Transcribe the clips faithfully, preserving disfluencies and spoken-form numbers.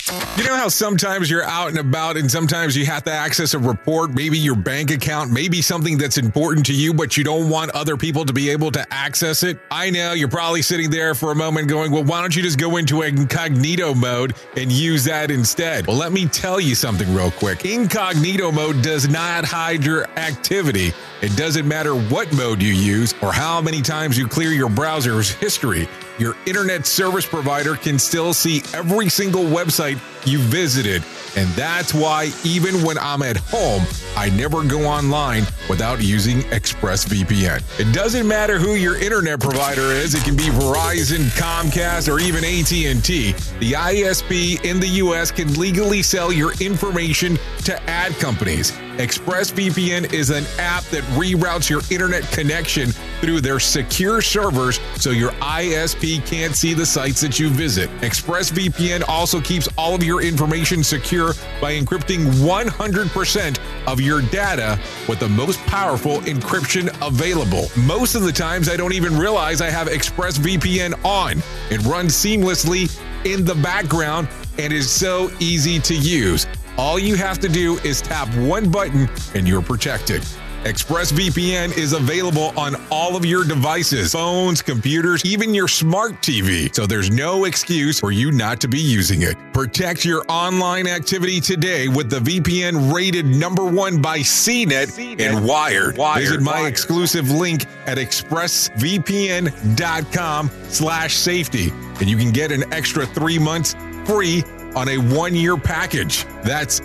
You know how sometimes you're out and about and sometimes you have to access a report, maybe your bank account, maybe something that's important to you, but you don't want other people to be able to access it? I know you're probably sitting there for a moment going, well, why don't you just go into incognito mode and use that instead? Well, let me tell you something real quick. Incognito mode does not hide your activity. It doesn't matter what mode you use or how many times you clear your browser's history. Your internet service provider can still see every single website you visited. And that's why even when I'm at home, I never go online without using ExpressVPN. It doesn't matter who your internet provider is. It can be Verizon, Comcast, or even A T and T. The I S P in the U S can legally sell your information to ad companies. ExpressVPN is an app that reroutes your internet connection through their secure servers so your I S P can't see the sites that you visit. ExpressVPN also keeps all of your information secure by encrypting one hundred percent of your data with the most powerful encryption available. Most of the times, I don't even realize I have ExpressVPN on. It runs seamlessly in the background and is so easy to use. All you have to do is tap one button and you're protected. ExpressVPN is available on all of your devices, phones, computers, even your smart T V. So there's no excuse for you not to be using it. Protect your online activity today with the V P N rated number one by C net and Wired. Wired. Visit my Wired. exclusive link at expressvpn.com slash safety. And you can get an extra three months free on a one-year package. That's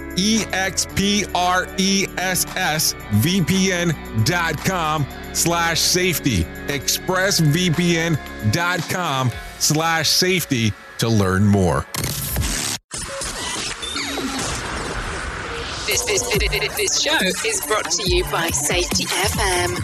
expressvpn.com slash safety. expressvpn.com slash safety to learn more. This, this, this, this show is brought to you by Safety F M.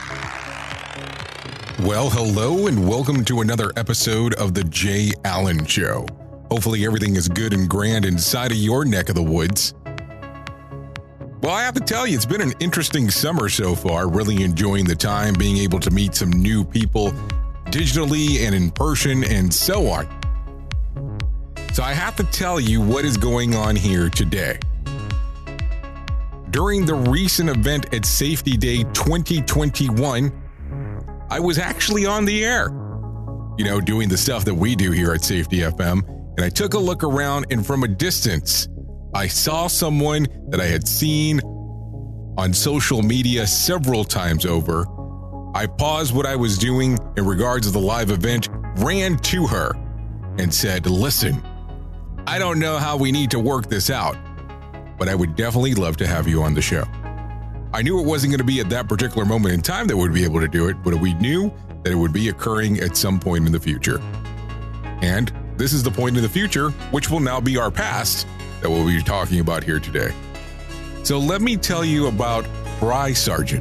Well, hello and welcome to another episode of The Jay Allen Show. Hopefully everything is good and grand inside of your neck of the woods. Well, I have to tell you, it's been an interesting summer so far. Really enjoying the time, being able to meet some new people digitally and in person and so on. So I have to tell you what is going on here today. During the recent event at Safety Day twenty twenty-one, I was actually on the air, you know, doing the stuff that we do here at Safety F M. And I took a look around, and from a distance, I saw someone that I had seen on social media several times over. I paused what I was doing in regards to the live event, ran to her, and said, listen, I don't know how we need to work this out, but I would definitely love to have you on the show. I knew it wasn't going to be at that particular moment in time that we'd be able to do it, but we knew that it would be occurring at some point in the future. And this is the point in the future, which will now be our past, that we'll be talking about here today. So let me tell you about Bry Sargent.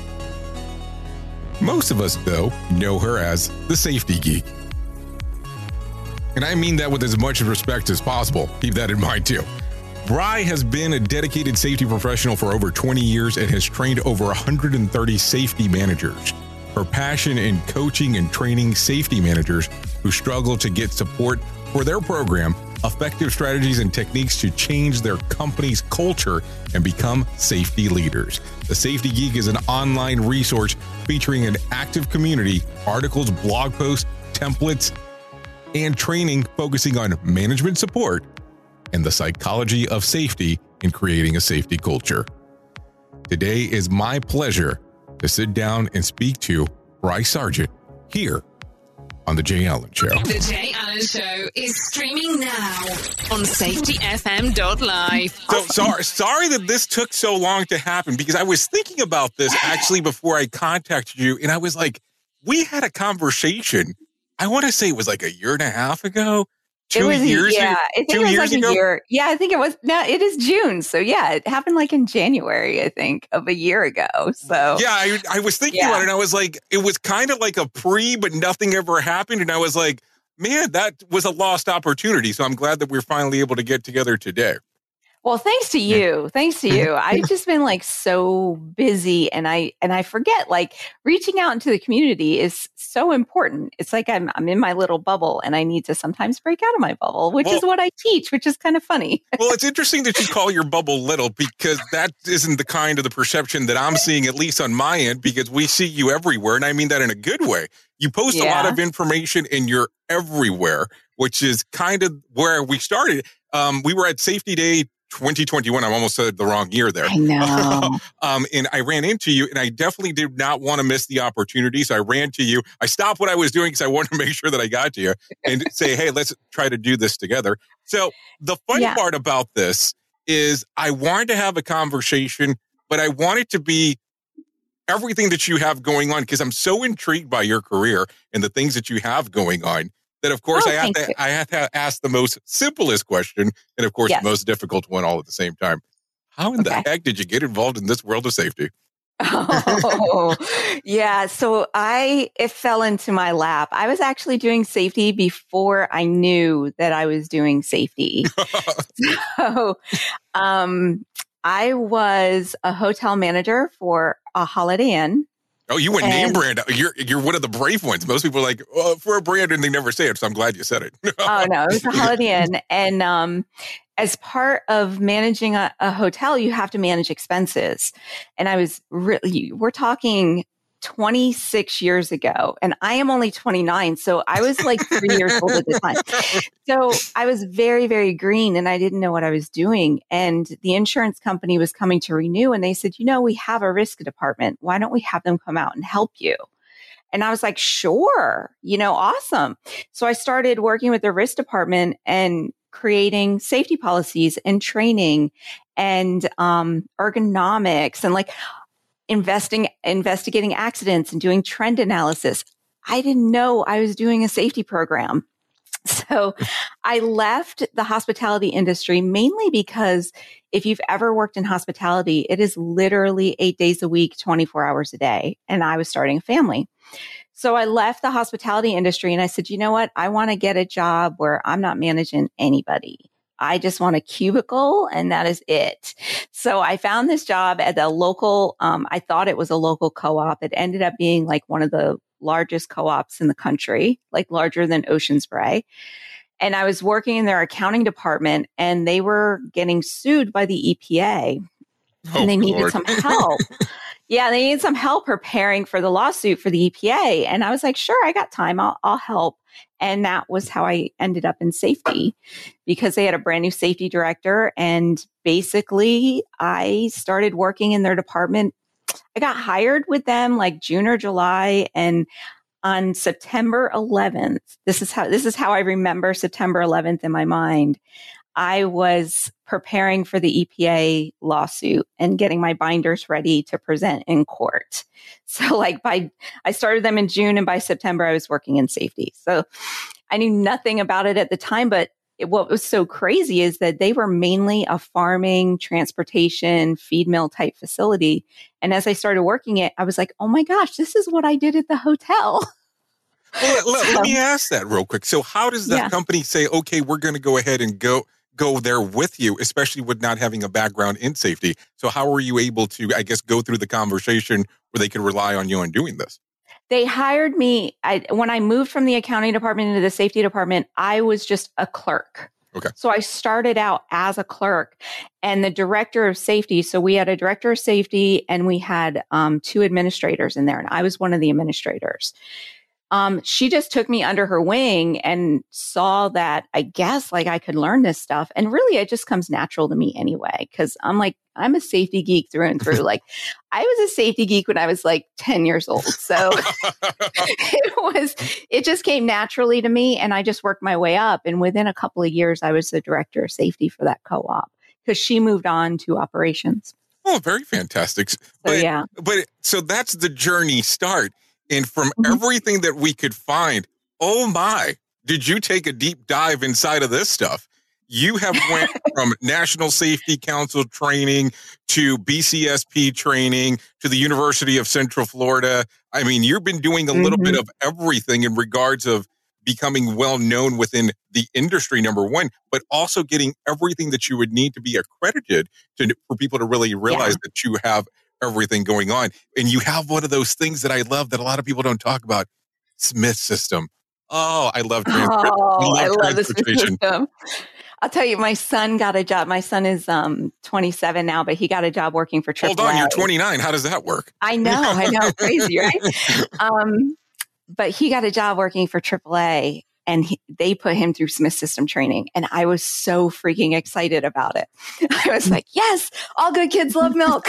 Most of us, though, know her as the Safety Geek. And I mean that with as much respect as possible. Keep that in mind, too. Bry has been a dedicated safety professional for over twenty years and has trained over one hundred thirty safety managers. Her passion in coaching and training safety managers who struggle to get support for their program, effective strategies and techniques to change their company's culture and become safety leaders. The Safety Geek is an online resource featuring an active community, articles, blog posts, templates, and training focusing on management support and the psychology of safety in creating a safety culture. Today is my pleasure to sit down and speak to Bry Sargent here on The Jay Allen Show. The Jay Allen Show is streaming now on safety f m dot live. So sorry, sorry that this took so long to happen, because I was thinking about this actually before I contacted you, and I was like, we had a conversation. I want to say it was like a year and a half ago. Two it was, years yeah, ago, I think two it was years like ago? a year. Yeah, I think it was. No, it is June. So yeah, it happened like in January, I think, of a year ago. So yeah, I, I was thinking Yeah. about it, and I was like, it was kind of like a pre, but nothing ever happened. And I was like, man, that was a lost opportunity. So I'm glad that we're finally able to get together today. Well, thanks to you. Thanks to you. I've just been like so busy and I and I forget like reaching out into the community is so important. It's like I'm I'm in my little bubble and I need to sometimes break out of my bubble, which well, is what I teach, which is kind of funny. Well, it's interesting that you call your bubble little because that isn't the kind of the perception that I'm seeing, at least on my end, because we see you everywhere. And I mean that in a good way. You post yeah. a lot of information and you're everywhere, which is kind of where we started. Um, we were at Safety Day twenty twenty-one. I almost said the wrong year there. I know. um, and I ran into you and I definitely did not want to miss the opportunity. So I ran to you. I stopped what I was doing because I wanted to make sure that I got to you and say, hey, let's try to do this together. So the fun yeah. part about this is I wanted to have a conversation, but I want it to be everything that you have going on because I'm so intrigued by your career and the things that you have going on. That, of course, oh, I have to you. I have to ask the most simplest question and, of course, yes. the most difficult one all at the same time. How in okay. the heck did you get involved in this world of safety? Oh, yeah. So I, it fell into my lap. I was actually doing safety before I knew that I was doing safety. so um, I was a hotel manager for a Holiday Inn. Oh, you went and, name brand. You're you're one of the brave ones. Most people are like, oh, for a brand, and they never say it. So I'm glad you said it. oh, no, it was a Holiday Inn. And um, as part of managing a, a hotel, you have to manage expenses. And I was really, we're talking twenty-six years ago, and I am only twenty-nine. So I was like three years old at the time. So I was very, very green and I didn't know what I was doing. And the insurance company was coming to renew and they said, you know, we have a risk department. Why don't we have them come out and help you? And I was like, sure, you know, awesome. So I started working with the risk department and creating safety policies and training and um, ergonomics and like investing, investigating accidents and doing trend analysis. I didn't know I was doing a safety program. So I left the hospitality industry mainly because if you've ever worked in hospitality, it is literally eight days a week, twenty-four hours a day. And I was starting a family. So I left the hospitality industry and I said, you know what? I want to get a job where I'm not managing anybody. I just want a cubicle and that is it. So I found this job at the local, um, I thought it was a local co-op. It ended up being like one of the largest co-ops in the country, like larger than Ocean Spray. And I was working in their accounting department and they were getting sued by the E P A oh, and they needed Lord. some help. Yeah, they needed some help preparing for the lawsuit for the E P A. And I was like, sure, I got time. I'll, I'll help. And that was how I ended up in safety because they had a brand new safety director. And basically, I started working in their department. I got hired with them like June or July. And on September eleventh, this is how this is how I remember September eleventh in my mind. I was preparing for the E P A lawsuit and getting my binders ready to present in court. So like by, I started them in June and by September I was working in safety. So I knew nothing about it at the time, but it, what was so crazy is that they were mainly a farming, transportation, feed mill type facility. And as I started working it, I was like, oh my gosh, this is what I did at the hotel. Well, let, so, let me ask that real quick. So how does that yeah. company say, okay, we're going to go ahead and go go there with you, especially with not having a background in safety? So how were you able to, I guess, go through the conversation where they could rely on you on doing this? They hired me. I, when I moved from the accounting department into the safety department, I was just a clerk. Okay. So I started out as a clerk and the director of safety. So we had a director of safety and we had um, two administrators in there. And I was one of the administrators. Um, she just took me under her wing and saw that I guess like I could learn this stuff. And really it just comes natural to me anyway, because I'm like, I'm a safety geek through and through. Like I was a safety geek when I was like ten years old. So it was, it just came naturally to me and I just worked my way up. And within a couple of years, I was the director of safety for that co-op because she moved on to operations. Oh, very fantastic. So, but, yeah. But so that's the journey start. And from mm-hmm. everything that we could find, oh my, did you take a deep dive inside of this stuff? You have went from National Safety Council training to B C S P training to the University of Central Florida. I mean, you've been doing a little mm-hmm. bit of everything in regards of becoming well known within the industry, number one, but also getting everything that you would need to be accredited to for people to really realize Yeah. that you have everything going on. And you have one of those things that I love that a lot of people don't talk about, Smith System. Oh, I love transport. Oh, I love love this transportation. system. I'll tell you, my son got a job. My son is um, twenty-seven now, but he got a job working for triple A. Hold on, you're twenty-nine. How does that work? I know, I know, crazy, right? Um, but he got a job working for triple A, and he, they put him through Smith System training, and I was so freaking excited about it. I was like, "Yes, all good kids love milk."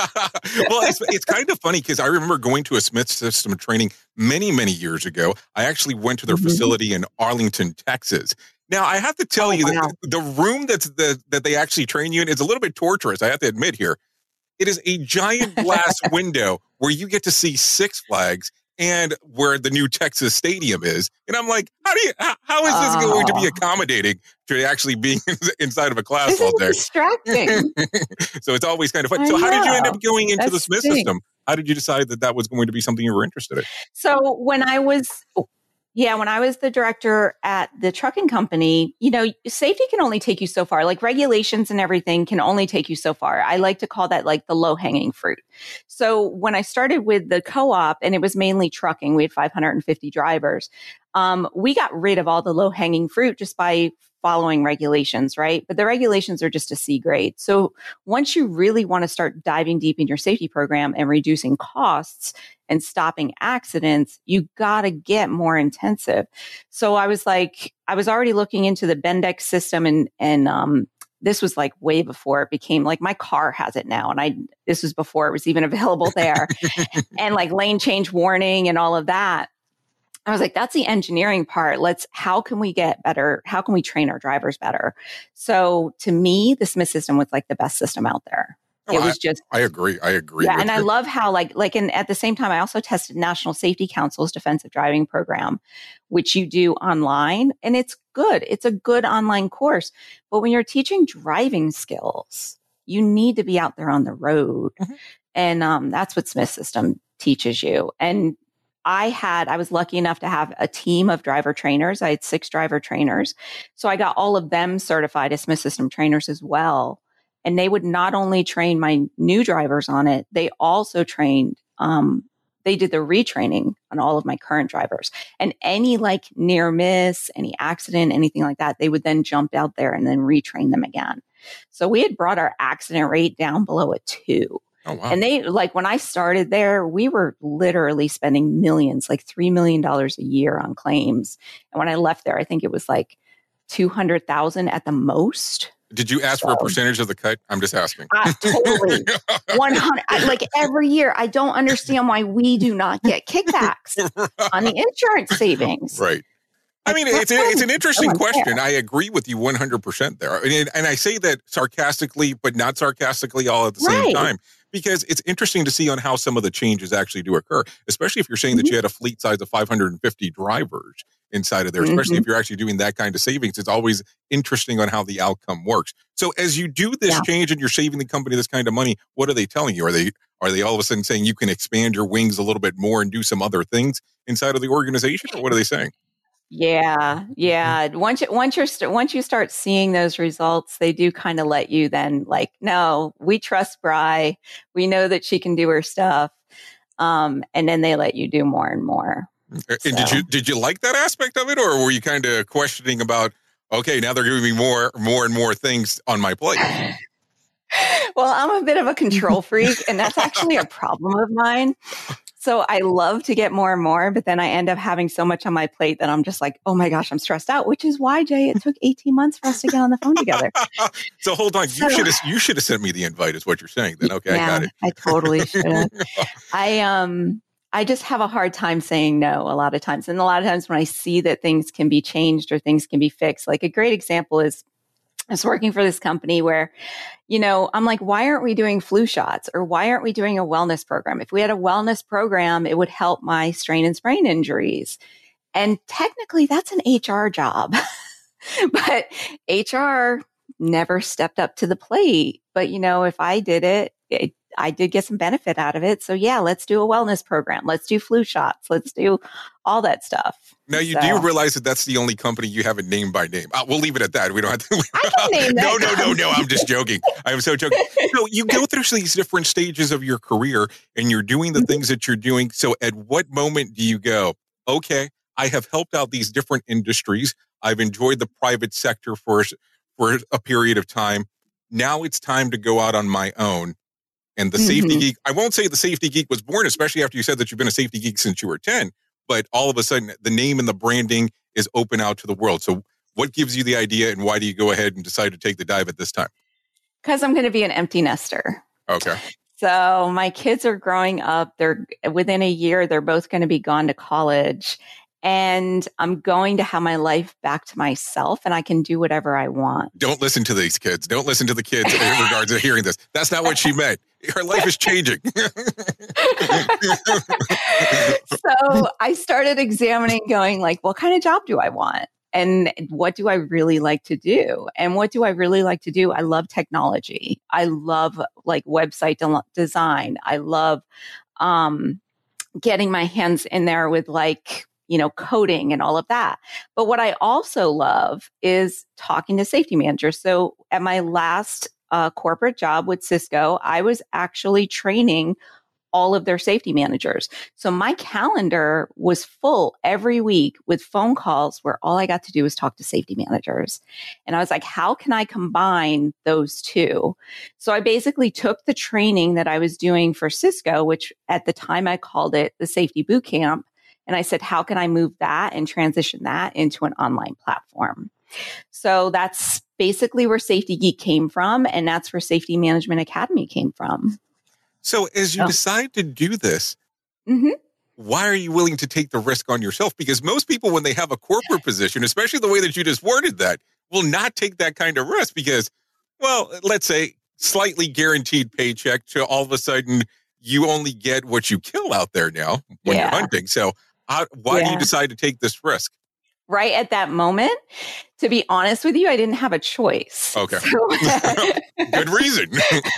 Well, it's, it's kind of funny because I remember going to a Smith System training many, many years ago. I actually went to their Mhm. facility in Arlington, Texas. Now, I have to tell Oh, you wow. that the room that's the, that they actually train you in is a little bit torturous, I have to admit here. It is a giant glass window where you get to see Six Flags and where the new Texas Stadium is. And I'm like, how do you, how, how is this going to be Oh. accommodating to actually being inside of a class This all is day? distracting. So it's always kind of fun. I So how did you end know. up going into the That's Smith the thing. System? How did you decide that that was going to be something you were interested in? So when I was, yeah, when I was the director at the trucking company, you know, safety can only take you so far. Like regulations and everything can only take you so far. I like to call that like the low hanging fruit. So when I started with the co-op, and it was mainly trucking, we had five hundred fifty drivers. Um, we got rid of all the low hanging fruit just by following regulations, right? But the regulations are just a C grade. So once you really want to start diving deep in your safety program and reducing costs and stopping accidents, you got to get more intensive. So I was like, I was already looking into the Bendix system, and, and, um, this was like way before it became like my car has it now. And I, this was before it was even available there, and like lane change warning and all of that. I was like, that's the engineering part. Let's, how can we get better? How can we train our drivers better? So to me, the Smith System was like the best system out there. Oh, It was just, I agree. I agree. yeah. with And I you. love how like, like, and at the same time, I also tested National Safety Council's defensive driving program, which you do online, and it's good. It's a good online course. But when you're teaching driving skills, you need to be out there on the road. Mhm. And um, that's what Smith System teaches you. And I had, I was lucky enough to have a team of driver trainers. I had six driver trainers. So I got all of them certified as Smith System trainers as well. And they would not only train my new drivers on it, they also trained, um, they did the retraining on all of my current drivers. And any like near miss, any accident, anything like that, they would then jump out there and then retrain them again. So we had brought our accident rate down below a two. Oh, wow. And they, like, when I started there, we were literally spending millions, like three million dollars a year on claims. And when I left there, I think it was like two hundred thousand at the most. Did you ask So- for a percentage of the cut? I'm just asking. Uh, totally. one hundred, I- like every year, I don't understand why we do not get kickbacks on the insurance savings. Right. I mean, it's, a, it's an interesting question. I agree with you one hundred percent there. And, and I say that sarcastically, but not sarcastically all at the same Right. time, because it's interesting to see on how some of the changes actually do occur, especially if you're saying that Mhm. you had a fleet size of five hundred fifty drivers inside of there, especially Mhm. if you're actually doing that kind of savings. It's always interesting on how the outcome works. So as you do this Yeah. change and you're saving the company this kind of money, what are they telling you? Are they are they all of a sudden saying you can expand your wings a little bit more and do some other things inside of the organization? Or what are they saying? Yeah, yeah. Once you, once you're st- once you start seeing those results, they do kind of let you then like, no, we trust Bri. We know that she can do her stuff, um, and then they let you do more and more. And did So- you did you like that aspect of it, or were you kind of questioning about, okay, now they're giving me more more and more things on my plate? Well, I'm a bit of a control freak, and that's actually a problem of mine. So I love to get more and more, but then I end up having so much on my plate that I'm just like, oh my gosh, I'm stressed out, which is why, Jay, it took eighteen months for us to get on the phone together. So hold on, you So- should have you should have sent me the invite, is what you're saying. Then okay, yeah, I got it. I totally should have. I um I just have a hard time saying no a lot of times. And a lot of times when I see that things can be changed or things can be fixed, like a great example is I was working for this company where, you know, I'm like, why aren't we doing flu shots, or why aren't we doing a wellness program? If we had a wellness program, it would help my strain and sprain injuries. And technically that's an H R job, but H R never stepped up to the plate. But, you know, if I did it, it I did get some benefit out of it. So yeah, let's do a wellness program. Let's do flu shots. Let's do all that stuff. Now, you so. do realize that that's the only company you haven't named by name. Uh, we'll leave it at that. We don't have to. I can name that. No, no, no, no. I'm just joking. I am so joking. So you go through these different stages of your career and you're doing the things that you're doing. So at what moment do you go, okay, I have helped out these different industries. I've enjoyed the private sector for, for a period of time. Now it's time to go out on my own. And the mm-hmm. Safety Geek, I won't say the Safety Geek was born, especially after you said that you've been a safety geek since you were ten. But all of a sudden, the name and the branding is open out to the world. So what gives you the idea and why do you go ahead and decide to take the dive at this time? Because I'm going to be an empty nester. Okay. So my kids are growing up. They're within a year, they're both going to be gone to college. And I'm going to have my life back to myself and I can do whatever I want. Don't listen to these kids. Don't listen to the kids in regards to hearing this. That's not what she meant. Her life is changing. So I started examining going like, what kind of job do I want? And what do I really like to do? And what do I really like to do? I love technology. I love like website de- design. I love um, getting my hands in there with like, you know, coding and all of that. But what I also love is talking to safety managers. So at my last uh, corporate job with Cisco, I was actually training all of their safety managers. So my calendar was full every week with phone calls where all I got to do was talk to safety managers. And I was like, how can I combine those two? So I basically took the training that I was doing for Cisco, which at the time I called it the Safety Boot Camp. And I said, how can I move that and transition that into an online platform? So that's basically where Safety Geek came from. And that's where Safety Management Academy came from. So as you oh. decide to do this, mm-hmm. why are you willing to take the risk on yourself? Because most people, when they have a corporate position, especially the way that you just worded that, will not take that kind of risk because, well, let's say slightly guaranteed paycheck to all of a sudden you only get what you kill out there now when yeah. you're hunting. So How, why yeah. do you decide to take this risk? Right at that moment, to be honest with you, I didn't have a choice. Okay. So, good reason.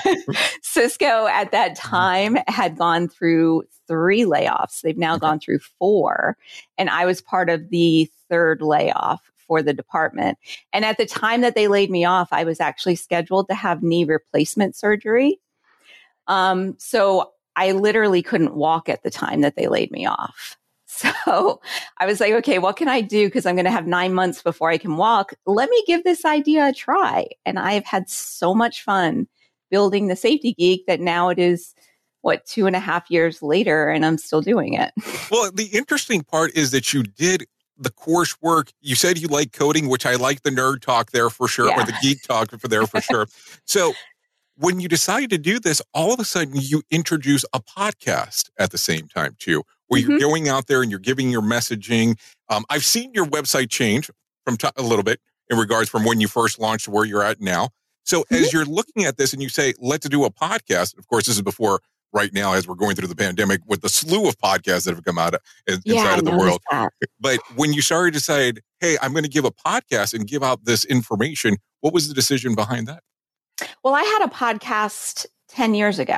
Cisco at that time had gone through three layoffs. They've now okay. gone through four. And I was part of the third layoff for the department. And at the time that they laid me off, I was actually scheduled to have knee replacement surgery. Um, so I literally couldn't walk at the time that they laid me off. So I was like, okay, what can I do? Because I'm going to have nine months before I can walk. Let me give this idea a try. And I've had so much fun building the Safety Geek that now it is, what, two and a half years later, and I'm still doing it. Well, the interesting part is that you did the coursework. You said you like coding, which I like the nerd talk there for sure, yeah. or the geek talk for there for sure. So when you decide to do this, all of a sudden you introduce a podcast at the same time too, where mm-hmm. you're going out there and you're giving your messaging. Um, I've seen your website change from t- a little bit in regards from when you first launched to where you're at now. So mm-hmm. as you're looking at this and you say, let's do a podcast, of course, this is before right now, as we're going through the pandemic with the slew of podcasts that have come out of, inside yeah, of the world. That. But when you started to decide, hey, I'm going to give a podcast and give out this information, what was the decision behind that? Well, I had a podcast ten years ago.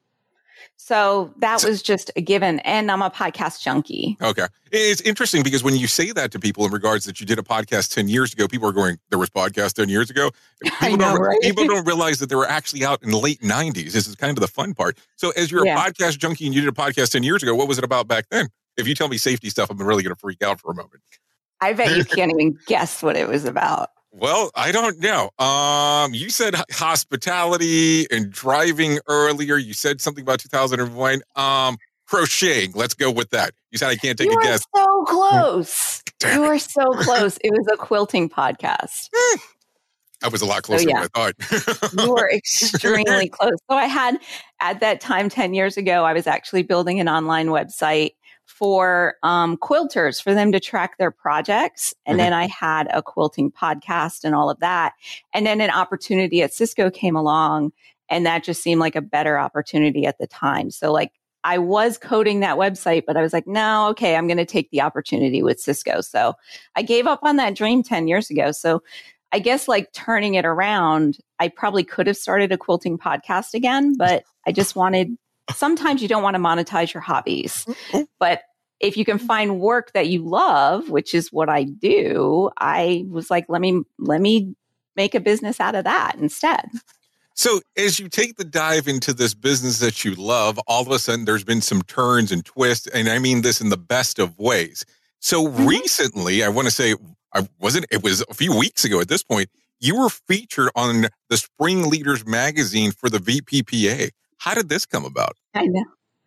So that so, was just a given. And I'm a podcast junkie. Okay. It's interesting because when you say that to people in regards that you did a podcast ten years ago, people are going, there was podcast ten years ago. People, I know, don't, right? people don't realize that they were actually out in the late nineties. This is kind of the fun part. So as you're yeah. a podcast junkie and you did a podcast ten years ago, what was it about back then? If you tell me safety stuff, I'm really going to freak out for a moment. I bet you can't even guess what it was about. Well, I don't know. Um, you said hospitality and driving earlier. You said something about two thousand one. Um, crocheting. Let's go with that. You said I can't take you a guess. You were so close. Damn you it. were so close. It was a quilting podcast. I was a lot closer so, yeah. than I thought. You were extremely close. So I had, at that time, ten years ago, I was actually building an online website for um, quilters, for them to track their projects. And mm-hmm. then I had a quilting podcast and all of that. And then an opportunity at Cisco came along, and that just seemed like a better opportunity at the time. So like I was coding that website, but I was like, no, okay, I'm going to take the opportunity with Cisco. So I gave up on that dream ten years ago. So I guess like turning it around, I probably could have started a quilting podcast again, but I just wanted, sometimes you don't want to monetize your hobbies, but if you can find work that you love, which is what I do, I was like, let me, let me make a business out of that instead. So as you take the dive into this business that you love, all of a sudden there's been some turns and twists. And I mean this in the best of ways. So mm-hmm. recently, I want to say, I wasn't, it was a few weeks ago at this point, you were featured on the Spring Leaders magazine for the V P P A. How did this come about? I know.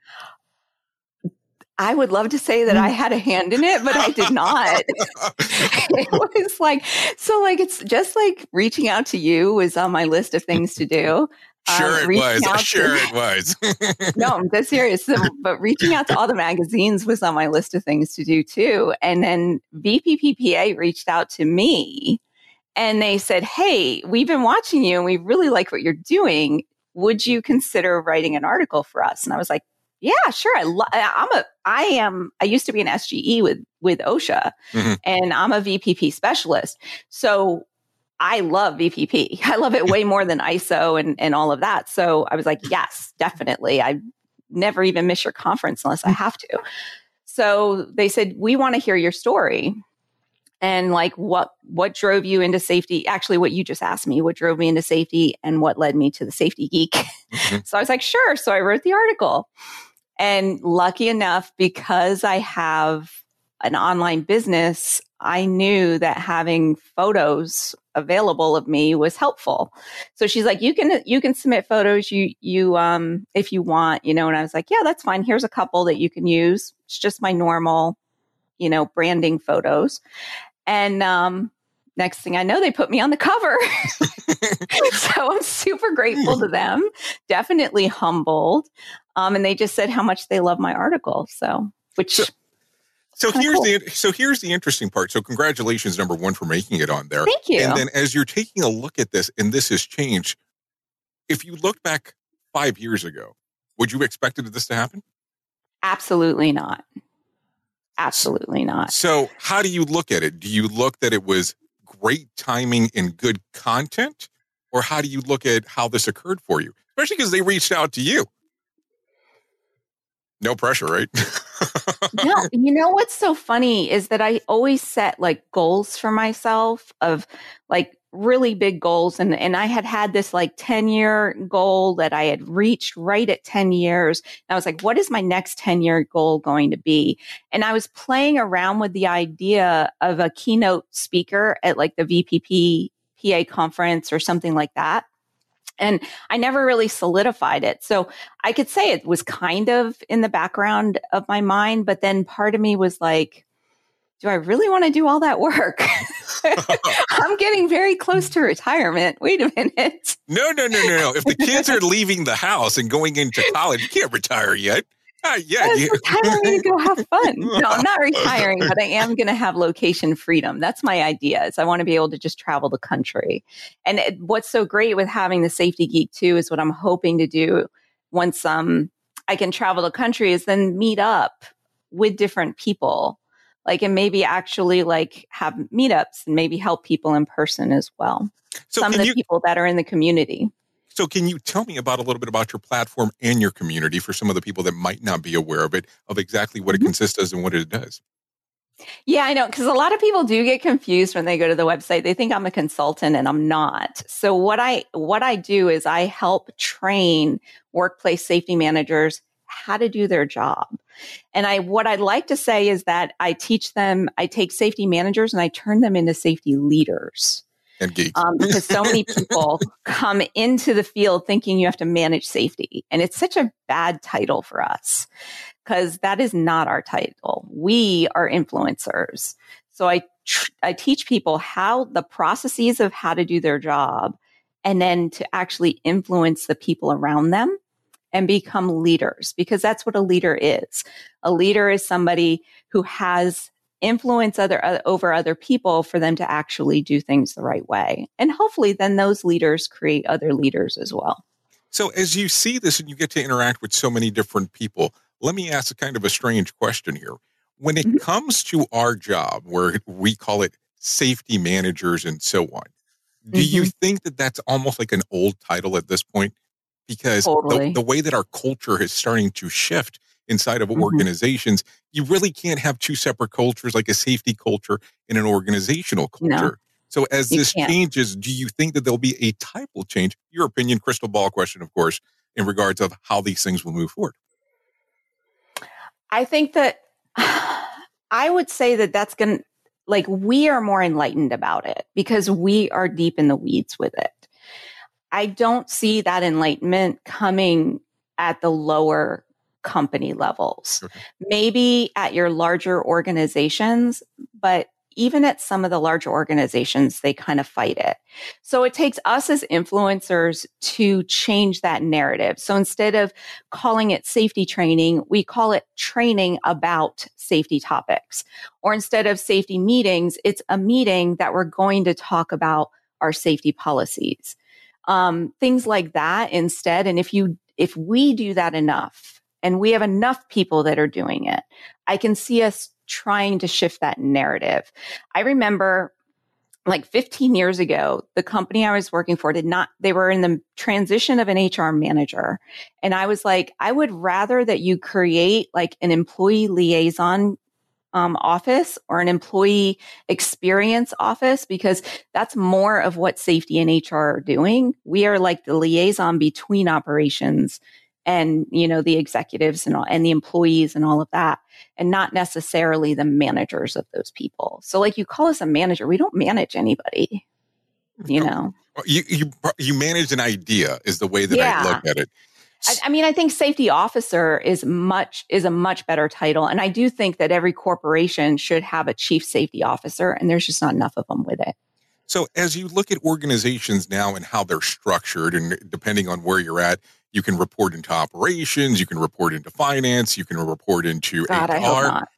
I would love to say that I had a hand in it, but I did not. It was like, so like, it's just like reaching out to you was on my list of things to do. Sure um, it was. Sure to, it was. No, I'm dead serious. So, but reaching out to all the magazines was on my list of things to do too. And then V P P P A reached out to me and they said, hey, we've been watching you and we really like what you're doing. Would you consider writing an article for us? And I was like, yeah, sure. I lo- I'm a, I am, I used to be an S G E with, with OSHA mm-hmm. and I'm a V P P specialist. So I love V P P. I love it way more than I S O and, and all of that. So I was like, yes, definitely. I never even miss your conference unless I have to. So they said, we want to hear your story. And like, what, what drove you into safety? Actually, what you just asked me, what drove me into safety and what led me to the Safety Geek. Mm-hmm. So I was like, sure. So I wrote the article. And lucky enough, because I have an online business, I knew that having photos available of me was helpful. So she's like, you can, you can submit photos you, you, um, if you want, you know, and I was like, yeah, that's fine. Here's a couple that you can use. It's just my normal, you know, branding photos. And, um, next thing I know, they put me on the cover. So I'm super grateful to them, definitely humbled. Um, and they just said how much they love my article. So, which, so, so here's cool. the, so here's the interesting part. So congratulations, number one, for making it on there. Thank you. And then as you're taking a look at this and this has changed, if you look back five years ago, would you have expected this to happen? Absolutely not. Absolutely not. So how do you look at it? Do you look that it was great timing and good content? Or how do you look at how this occurred for you? Especially because they reached out to you. No pressure, right? No, you know what's so funny is that I always set like goals for myself of like really big goals. And, and I had had this like ten year goal that I had reached right at ten years. And I was like, what is my next ten year goal going to be? And I was playing around with the idea of a keynote speaker at like the V P P P A conference or something like that. And I never really solidified it. So I could say it was kind of in the background of my mind, but then part of me was like, do I really want to do all that work? I'm getting very close to retirement. Wait a minute. No, no, no, no, no. If the kids are leaving the house and going into college, you can't retire yet. Uh, yeah, yeah. Time for me to go have fun. No, I'm not retiring, but I am going to have location freedom. That's my idea. Is I want to be able to just travel the country. And it, what's so great with having the Safety Geek too is what I'm hoping to do once um I can travel the country is then meet up with different people, like and maybe actually like have meetups and maybe help people in person as well. So some of the you- people that are in the community. So can you tell me about a little bit about your platform and your community for some of the people that might not be aware of it, of exactly what it mm-hmm. consists of and what it does? Yeah, I know. Because a lot of people do get confused when they go to the website. They think I'm a consultant and I'm not. So what I what I do is I help train workplace safety managers how to do their job. And I what I'd like to say is that I teach them, I take safety managers and I turn them into safety leaders. And geeks. Um, because so many people come into the field thinking you have to manage safety. And it's such a bad title for us because that is not our title. We are influencers. So I, tr- I teach people how the processes of how to do their job and then to actually influence the people around them and become leaders, because that's what a leader is. A leader is somebody who has influence other uh, over other people for them to actually do things the right way. And hopefully then those leaders create other leaders as well. So as you see this and you get to interact with so many different people, let me ask a kind of a strange question here. When it mm-hmm. comes to our job, where we call it safety managers and so on, Do Mm-hmm. you think that that's almost like an old title at this point? Because Totally. the, the way that our culture is starting to shift inside of Mm-hmm. organizations, you really can't have two separate cultures, like a safety culture and an organizational culture. No, so as you this can't. changes, do you think that there'll be a title change? Your opinion, crystal ball question, of course, in regards of how these things will move forward. I think that I would say that that's going to, like, we are more enlightened about it because we are deep in the weeds with it. I don't see that enlightenment coming at the lower company levels. Okay. Maybe at your larger organizations, but even at some of the larger organizations, they kind of fight it. So it takes us as influencers to change that narrative. So instead of calling it safety training, we call it training about safety topics. Or instead of safety meetings, it's a meeting that we're going to talk about our safety policies. Um, things like that instead. And if you, if we do that enough, and we have enough people that are doing it, I can see us trying to shift that narrative. I remember like fifteen years ago, the company I was working for did not, they were in the transition of an H R manager. And I was like, I would rather that you create like an employee liaison um, office or an employee experience office, because that's more of what safety and H R are doing. We are like the liaison between operations and, you know, the executives and all, and the employees and all of that, and not necessarily the managers of those people. So like you call us a manager, we don't manage anybody, you know. You you you manage an idea is the way that Yeah. I look at it. I, I mean, I think safety officer is much is a much better title. And I do think that every corporation should have a chief safety officer, and there's just not enough of them with it. So as you look at organizations now and how they're structured, and depending on where you're at, you can report into operations, you can report into finance, you can report into God, H R. I hope not.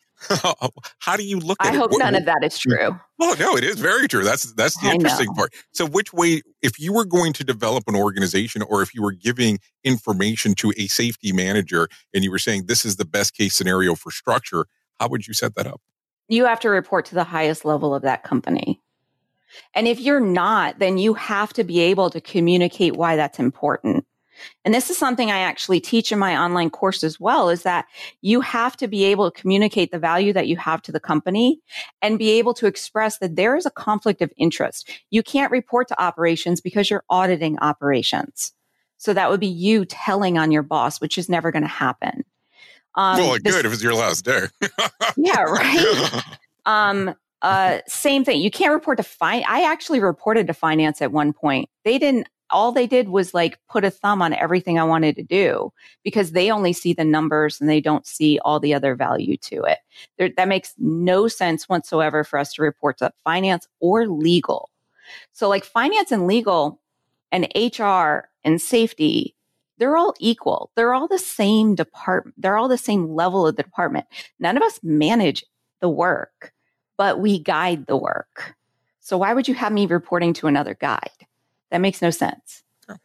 How do you look at I it? hope What- none of that is true. Well, no, it is very true. That's that's the I interesting know. part. So which way, if you were going to develop an organization, or if you were giving information to a safety manager and you were saying this is the best case scenario for structure, how would you set that up? You have to report to the highest level of that company. And if you're not, then you have to be able to communicate why that's important. And this is something I actually teach in my online course as well, is that you have to be able to communicate the value that you have to the company and be able to express that there is a conflict of interest. You can't report to operations because you're auditing operations. So that would be you telling on your boss, which is never going to happen. Um, well, this- good if it's your last day. Yeah, right. Um, uh, same thing. You can't report to finance. I actually reported to finance at one point. They didn't, all they did was like put a thumb on everything I wanted to do, because they only see the numbers and they don't see all the other value to it. There, that makes no sense whatsoever for us to report to finance or legal. So like finance and legal and H R and safety, they're all equal. They're all the same department. They're all the same level of the department. None of us manage the work, but we guide the work. So why would you have me reporting to another guide? That makes no sense.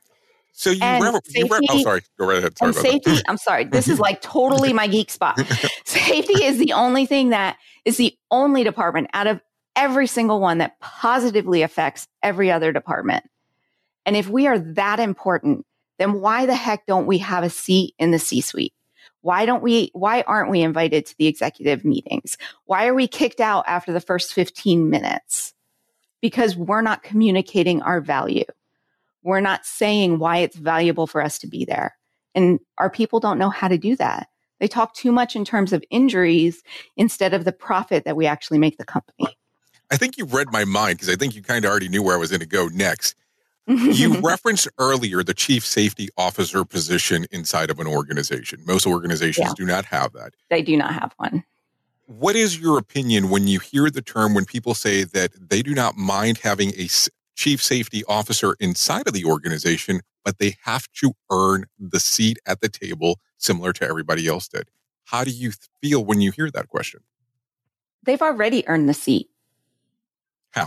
So you And rever- you re- oh, safety- sorry. Go right ahead. Sorry And about safety, that. I'm sorry, this is like totally my geek spot. Safety is the only thing that is the only department out of every single one that positively affects every other department. And if we are that important, then why the heck don't we have a seat in the C-suite? Why don't we, why aren't we invited to the executive meetings? Why are we kicked out after the first fifteen minutes? Because we're not communicating our value. We're not saying why it's valuable for us to be there. And our people don't know how to do that. They talk too much in terms of injuries instead of the profit that we actually make the company. I think you read my mind, because I think you kind of already knew where I was going to go next. You referenced earlier the chief safety officer position inside of an organization. Most organizations Yeah. do not have that. They do not have one. What is your opinion when you hear the term, when people say that they do not mind having a s- chief safety officer inside of the organization, but they have to earn the seat at the table similar to everybody else did? How do you th- feel when you hear that question? They've already earned the seat How?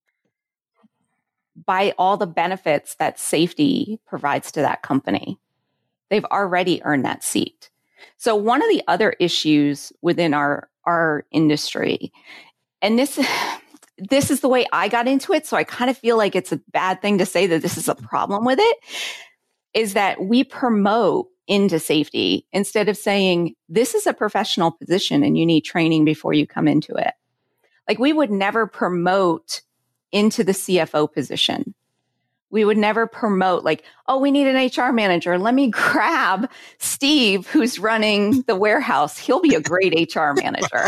by all the benefits that safety provides to that company. They've already earned that seat. So one of the other issues within our, our industry, and this, this is the way I got into it. So I kind of feel like it's a bad thing to say that this is a problem with it, is that we promote into safety instead of saying, this is a professional position and you need training before you come into it. Like we would never promote into the C F O position. We would never promote like, oh, we need an H R manager. Let me grab Steve, who's running the warehouse. He'll be a great H R manager.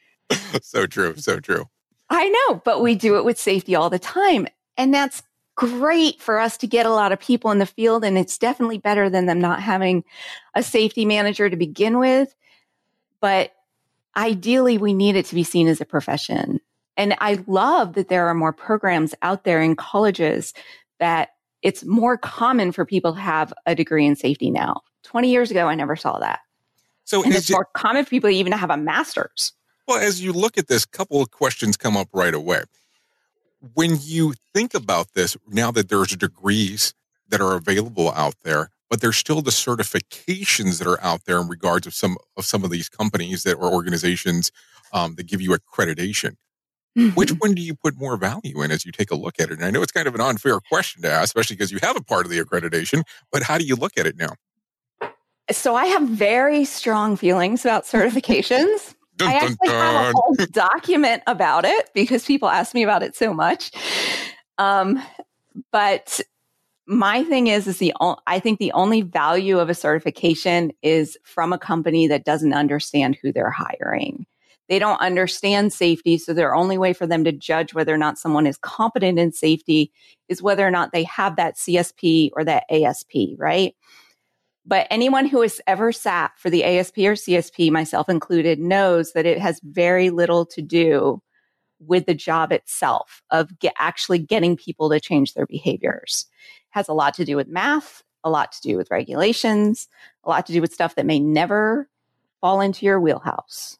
So true. So true. I know, but we do it with safety all the time. And that's great for us to get a lot of people in the field. And it's definitely better than them not having a safety manager to begin with. But ideally, we need it to be seen as a profession. And I love that there are more programs out there in colleges that it's more common for people to have a degree in safety now. twenty years ago, I never saw that. So and it's you, more common for people even to have a master's. Well, as you look at this, a couple of questions come up right away. When you think about this, now that there's degrees that are available out there, but there's still the certifications that are out there in regards of some of some of these companies that or organizations um, that give you accreditation. Mm-hmm. Which one do you put more value in as you take a look at it? And I know it's kind of an unfair question to ask, especially because you have a part of the accreditation, but how do you look at it now? So I have very strong feelings about certifications. Dun, I actually dun, dun. have a whole document about it because people ask me about it so much. Um, but my thing is, is the I think the only value of a certification is from a company that doesn't understand who they're hiring. They don't understand safety, so their only way for them to judge whether or not someone is competent in safety is whether or not they have that C S P or that A S P, right? But anyone who has ever sat for the A S P or C S P, myself included, knows that it has very little to do with the job itself of get, actually getting people to change their behaviors. It has a lot to do with math, a lot to do with regulations, a lot to do with stuff that may never fall into your wheelhouse.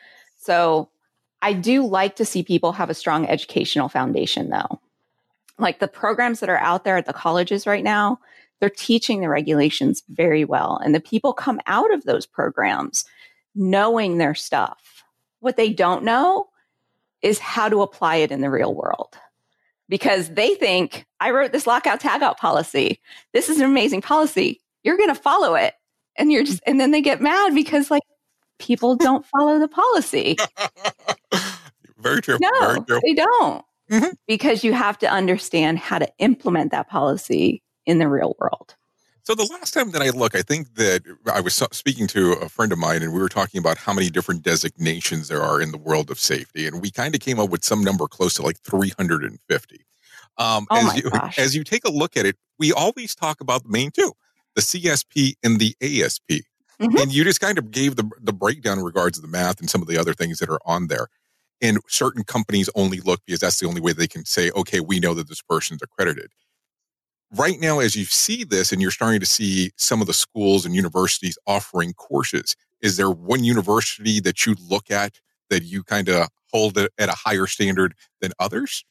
So I do like to see people have a strong educational foundation, though. Like the programs that are out there at the colleges right now, they're teaching the regulations very well. And the people come out of those programs knowing their stuff. What they don't know is how to apply it in the real world. Because they think, I wrote this lockout tagout policy. This is an amazing policy. You're going to follow it. And you're just, and then they get mad because like people don't follow the policy. Very true. No, Very true. They don't. Mm-hmm. Because you have to understand how to implement that policy in the real world. So the last time that I look, I think that I was speaking to a friend of mine and we were talking about how many different designations there are in the world of safety. And we kind of came up with some number close to like three hundred fifty. Um, oh as, my you, gosh. as you take a look at it, we always talk about the main two, the C S P and the A S P. Mm-hmm. And you just kind of gave the, the breakdown in regards to the math and some of the other things that are on there. And certain companies only look because that's the only way they can say, okay, we know that this person's accredited. Right now, as you see this and you're starting to see some of the schools and universities offering courses, is there one university that you look at that you kind of hold it at a higher standard than others?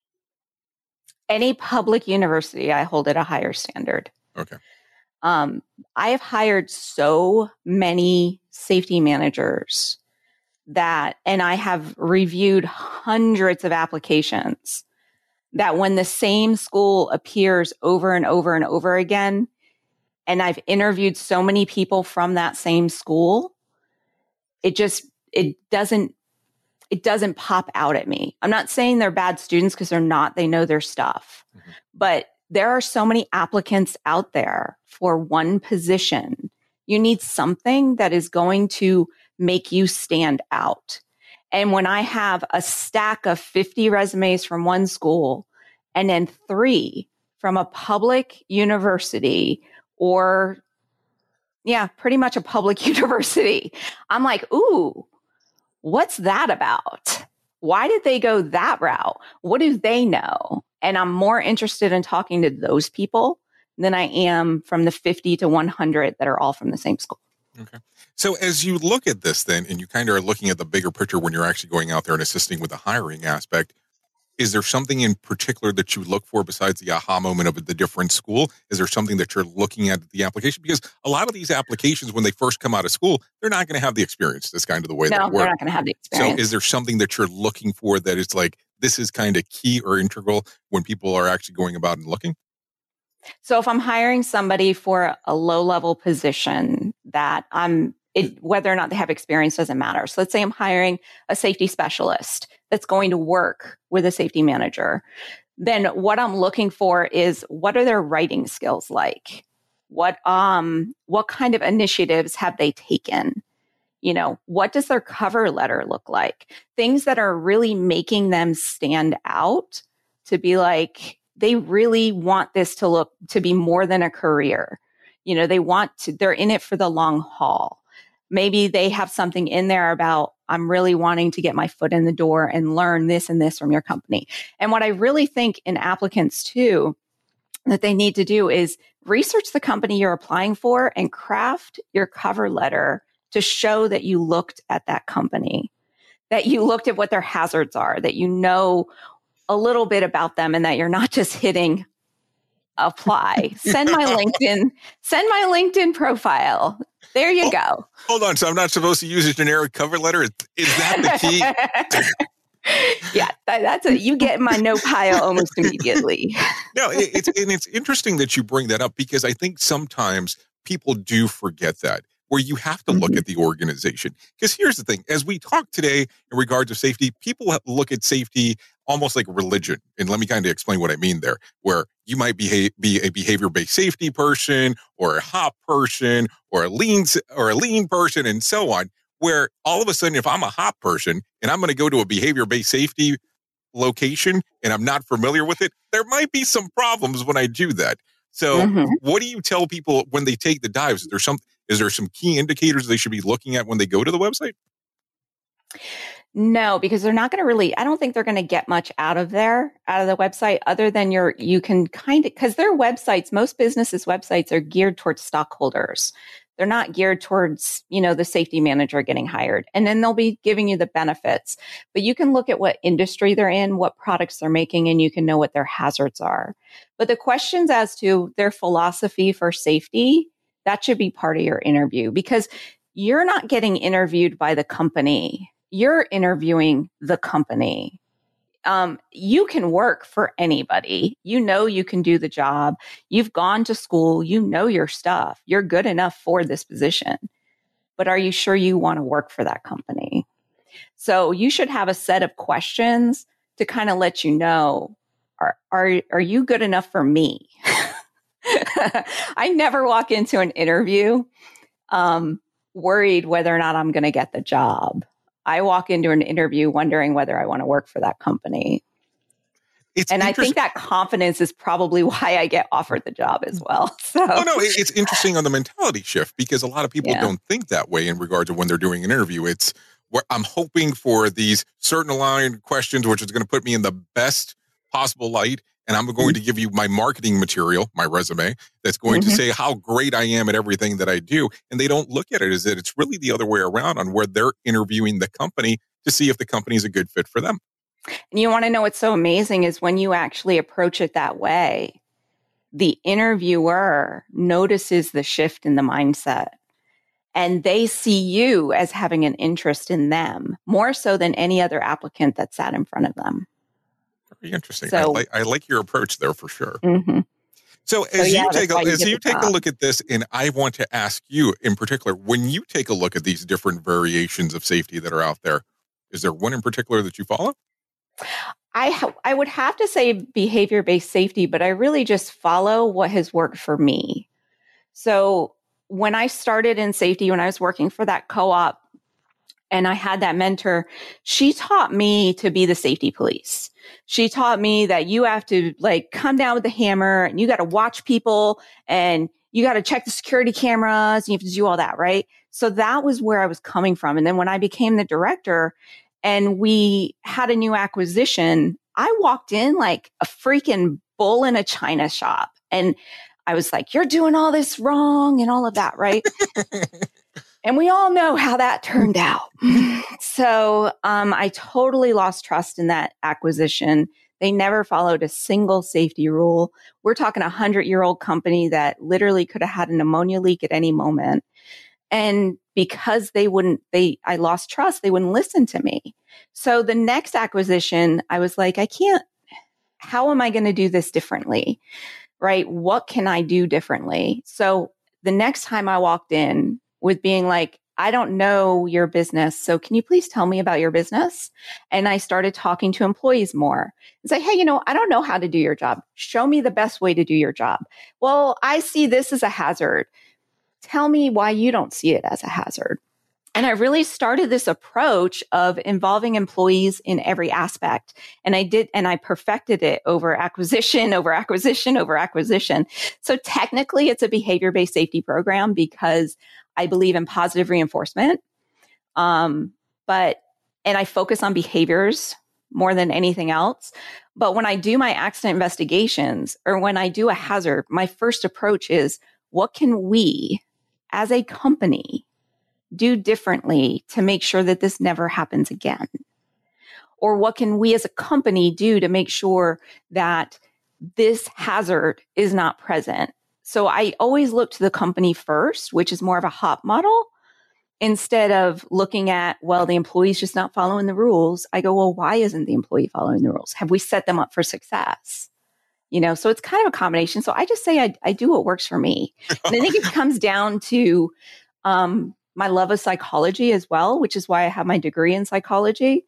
Any public university, I hold at a higher standard. Okay. Um, I have hired so many safety managers that, and I have reviewed hundreds of applications that when the same school appears over and over and over again, and I've interviewed so many people from that same school, it just, it doesn't, it doesn't pop out at me. I'm not saying they're bad students because they're not, they know their stuff, mm-hmm. but there are so many applicants out there for one position. You need something that is going to make you stand out. And when I have a stack of fifty resumes from one school and then three from a public university or, yeah, pretty much a public university, I'm like, ooh, what's that about? Why did they go that route? What do they know? And I'm more interested in talking to those people than I am from the fifty to one hundred that are all from the same school. Okay. So as you look at this then, and you kind of are looking at the bigger picture when you're actually going out there and assisting with the hiring aspect, is there something in particular that you look for besides the aha moment of the different school? Is there something that you're looking at the application? Because a lot of these applications, when they first come out of school, they're not going to have the experience. That's kind of the way no, they work. they're not going to have the experience. So is there something that you're looking for that is like, this is kind of key or integral when people are actually going about and looking? So if I'm hiring somebody for a low-level position that I'm, it, whether or not they have experience doesn't matter. So let's say I'm hiring a safety specialist that's going to work with a safety manager. Then what I'm looking for is, what are their writing skills like? What um what kind of initiatives have they taken? You know, what does their cover letter look like? Things that are really making them stand out, to be like, they really want this to look, to be more than a career. You know, they want to, they're in it for the long haul. Maybe they have something in there about, I'm really wanting to get my foot in the door and learn this and this from your company. And what I really think in applicants too, that they need to do is research the company you're applying for and craft your cover letter to show that you looked at that company, that you looked at what their hazards are, that you know a little bit about them, and that you're not just hitting apply. Send my LinkedIn, send my LinkedIn profile. There you oh, go. Hold on. So I'm not supposed to use a generic cover letter? Is, is that the key? yeah, that, that's a, you get in my no pile almost immediately. No, it, it's, and it's interesting that you bring that up, because I think sometimes people do forget that, where you have to look mm-hmm. at the organization. Because here's the thing, as we talk today in regards to safety, people look at safety almost like religion. And let me kind of explain what I mean there, where you might be, be a behavior-based safety person, or a hop person, or a lean, or a lean person, and so on, where all of a sudden, if I'm a hop person and I'm going to go to a behavior-based safety location and I'm not familiar with it, there might be some problems when I do that. So mm-hmm. what do you tell people when they take the dives? Is there some, is there some key indicators they should be looking at when they go to the website? No, because they're not going to really, I don't think they're going to get much out of there, out of the website, other than your, you can kind of, because their websites, most businesses' websites are geared towards stockholders. They're not geared towards, you know, the safety manager getting hired. And then they'll be giving you the benefits. But you can look at what industry they're in, what products they're making, and you can know what their hazards are. But the questions as to their philosophy for safety, that should be part of your interview, because you're not getting interviewed by the company. You're interviewing the company. Um, you can work for anybody. You know you can do the job. You've gone to school. You know your stuff. You're good enough for this position. But are you sure you want to work for that company? So you should have a set of questions to kind of let you know, are, are, are you good enough for me? I never walk into an interview um, worried whether or not I'm going to get the job. I walk into an interview wondering whether I want to work for that company. It's and I think that confidence is probably why I get offered the job as well. So, oh, no, it's interesting on the mentality shift, because a lot of people yeah. don't think that way in regards to when they're doing an interview. It's where I'm hoping for these certain aligned questions, which is going to put me in the best possible light. And I'm going to give you my marketing material, my resume, that's going mm-hmm. to say how great I am at everything that I do. And they don't look at it as that it's really the other way around, on where they're interviewing the company to see if the company is a good fit for them. And you want to know what's so amazing is when you actually approach it that way, the interviewer notices the shift in the mindset. And they see you as having an interest in them more so than any other applicant that sat in front of them. Very interesting. So, I, like, I like your approach there for sure. Mm-hmm. So as so, yeah, you take a, you as you take job. a look at this, and I want to ask you in particular, when you take a look at these different variations of safety that are out there, is there one in particular that you follow? I ha- I would have to say behavior-based safety, but I really just follow what has worked for me. So when I started in safety, when I was working for that co-op, and I had that mentor, she taught me to be the safety police. She taught me that you have to like come down with the hammer, and you got to watch people, and you got to check the security cameras, and you have to do all that, right? So that was where I was coming from. And then when I became the director and we had a new acquisition, I walked in like a freaking bull in a china shop. And I was like, you're doing all this wrong and all of that, right? And we all know how that turned out. So um, I totally lost trust in that acquisition. They never followed a single safety rule. We're talking a hundred-year-old company that literally could have had an ammonia leak at any moment. And because they wouldn't, they, I lost trust, they wouldn't listen to me. So the next acquisition, I was like, I can't, how am I going to do this differently? Right? What can I do differently? So the next time I walked in with being like, I don't know your business, so can you please tell me about your business? And I started talking to employees more and say, hey, you know, I don't know how to do your job. Show me the best way to do your job. Well, I see this as a hazard. Tell me why you don't see it as a hazard. And I really started this approach of involving employees in every aspect. And I did, and I perfected it over acquisition, over acquisition, over acquisition. So technically it's a behavior-based safety program because I believe in positive reinforcement. Um, but, and I focus on behaviors more than anything else. But when I do my accident investigations or when I do a hazard, my first approach is, what can we as a company do differently to make sure that this never happens again? Or what can we as a company do to make sure that this hazard is not present? So I always look to the company first, which is more of a HOP model, instead of looking at, well, the employee's just not following the rules. I go, well, why isn't the employee following the rules? Have we set them up for success? You know, so it's kind of a combination. So I just say I, I do what works for me. And I think it comes down to um, my love of psychology as well, which is why I have my degree in psychology.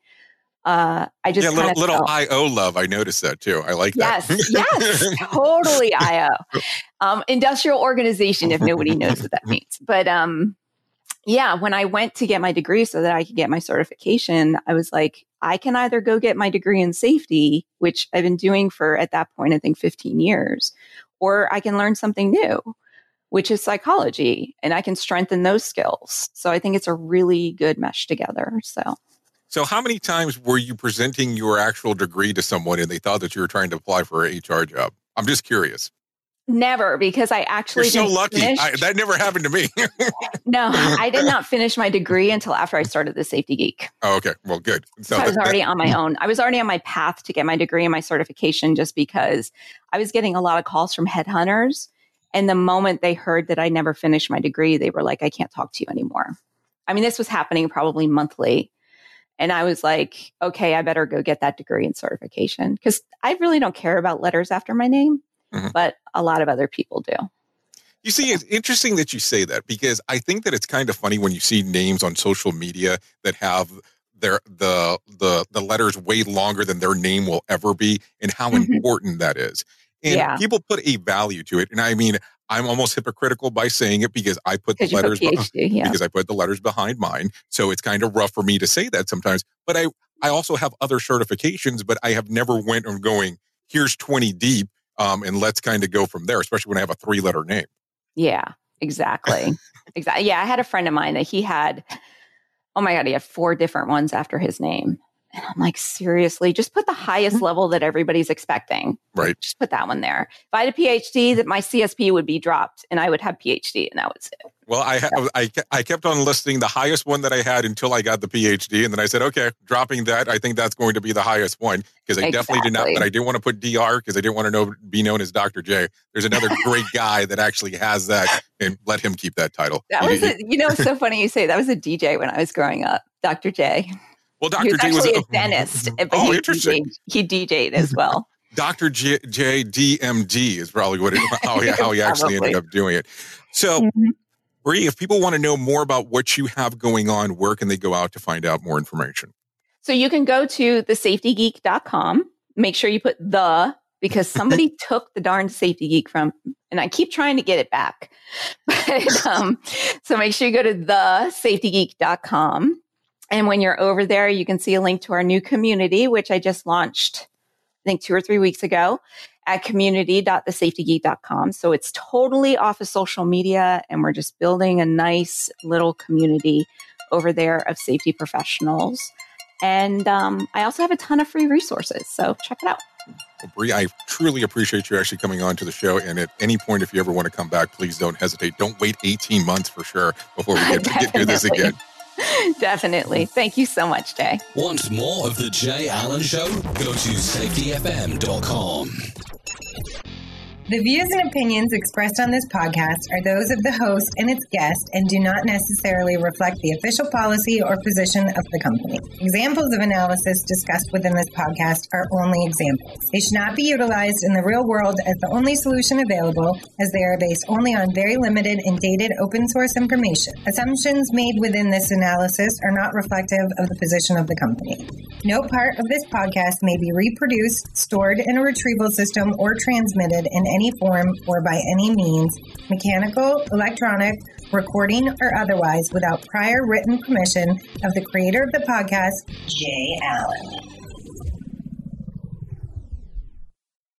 Uh, I just yeah, little, little felt, I O love. I noticed that too. I like that. Yes, yes, totally I O. Um, industrial organization, if nobody knows what that means. But um, yeah, when I went to get my degree so that I could get my certification, I was like, I can either go get my degree in safety, which I've been doing for, at that point, I think fifteen years, or I can learn something new, which is psychology, and I can strengthen those skills. So I think it's a really good mesh together. So. So how many times were you presenting your actual degree to someone and they thought that you were trying to apply for an H R job? I'm just curious. Never, because I actually You're so lucky. I, that never happened to me. No, I did not finish my degree until after I started the Safety Geek. Oh, okay. Well, good. So, so I was already that, on my own. I was already on my path to get my degree and my certification just because I was getting a lot of calls from headhunters. And the moment they heard that I never finished my degree, they were like, I can't talk to you anymore. I mean, this was happening probably monthly. And I was like, okay, I better go get that degree and certification because I really don't care about letters after my name, mm-hmm. but a lot of other people do. You see, it's interesting that you say that because I think that it's kind of funny when you see names on social media that have their the the the letters way longer than their name will ever be and how mm-hmm. important that is. And yeah. people put a value to it. And I mean, I'm almost hypocritical by saying it because I put the letters put PhD, behind, yeah. because I put the letters behind mine. So it's kind of rough for me to say that sometimes. But I, I also have other certifications, but I have never went on going, here's twenty deep, um, and let's kind of go from there, especially when I have a three-letter name. Yeah, exactly. exactly. Yeah, I had a friend of mine that he had, oh my God, he had four different ones after his name. And I'm like, seriously, just put the highest level that everybody's expecting. Right. Just put that one there. If I had a PhD, that my C S P would be dropped and I would have PhD and that was it. Well, I, ha- I I kept on listing the highest one that I had until I got the PhD. And then I said, okay, dropping that. I think that's going to be the highest one because I exactly. definitely did not, but I didn't want to put D R because I didn't want to know be known as Doctor J. There's another great guy that actually has that and let him keep that title. That was, a, you know, it's so funny you say that was a D J when I was growing up, Doctor J. Well, Doctor J was a, a dentist, but oh, he, interesting. He, he DJ'd as well. Doctor J, J D M D is probably what it, how he, how he actually ended up doing it. So, mm-hmm. Bree, if people want to know more about what you have going on, where can they go out to find out more information? So you can go to the safety geek dot com. Make sure you put the, because somebody took the darn Safety Geek from, and I keep trying to get it back. But, um, so make sure you go to the safety geek dot com. And when you're over there, you can see a link to our new community, which I just launched, I think, two or three weeks ago at community dot the safety geek dot com. So it's totally off of social media, and we're just building a nice little community over there of safety professionals. And um, I also have a ton of free resources, so check it out. Well, Bree, I truly appreciate you actually coming on to the show. And at any point, if you ever want to come back, please don't hesitate. Don't wait eighteen months for sure before we get, get do this again. Definitely. Thank you so much, Jay. Want more of The Jay Allen Show? Go to safety f m dot com. The views and opinions expressed on this podcast are those of the host and its guest and do not necessarily reflect the official policy or position of the company. Examples of analysis discussed within this podcast are only examples. They should not be utilized in the real world as the only solution available, as they are based only on very limited and dated open source information. Assumptions made within this analysis are not reflective of the position of the company. No part of this podcast may be reproduced, stored in a retrieval system, or transmitted in any form or by any means, mechanical, electronic, recording, or otherwise, without prior written permission of the creator of the podcast, Jay Allen.